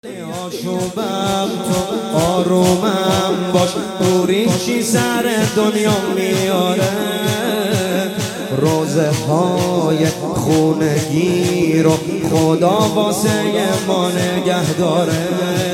آشوبم تو آرومم باش، دوری چی سر دنیا میاره. روزه های خونگی رو خدا واسه ما نگه داره.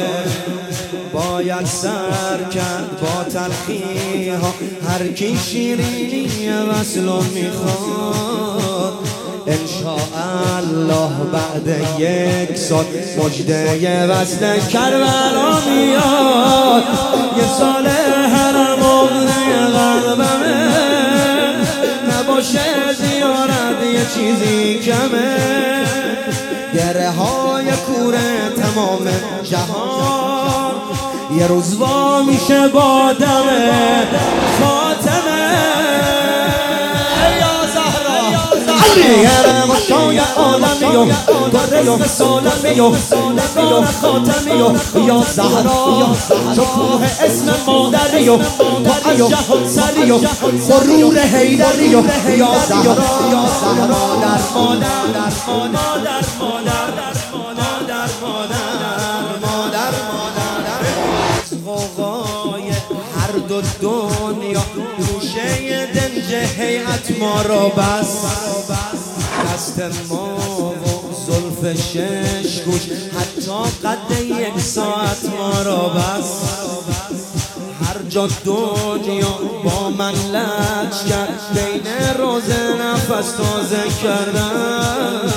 باید سر کرد با تلخی ها، هر کی شیرینی وصل رو میخواد. انشاءالله بعد یک سال مجده وصل کربلا میاد. یه سال هر مغنی قلبمه، نباشه زیارت یه چیزی کمه. گره های کوره تمام جهان یه روز وا میشه با دم فاطمه. یا زهرا یه مشای عالمی و تو رزق سالمی و نگار خاتمی و یا زهرا تو کوه اسم مادری و تو از جهان سری و غرور حیدری و یا زهرا در مادر غوغای هر دو دنیا گوشه دنج هیئت ما را بس. دست ما و زلف شش گوش حتی قد یک ساعت ما را بس. هر جا دنیا با من لج کرد، بین روزه نفس تازه کردم.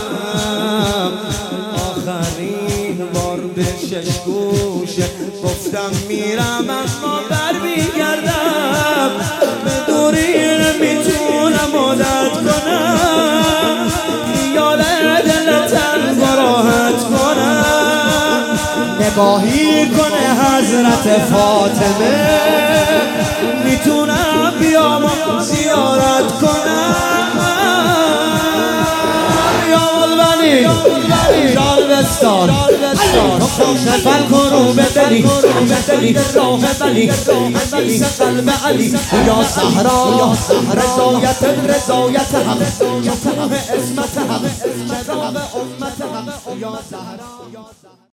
آخرین بار به شش گوشه گفتم میرم اما بر میگردم. به دوری نمیتونم عادت کنم، خیال دل تنگ و راحت کنم. نگاهی کنه حضرت فاطمه، میتونم بیام زیارت کنم. شالبستان شفل کنو به دلی راه بلی انیس قلب علی. یا زهرا رضایت حق شکوه اسمت حق جناب امت حق. یا زهرا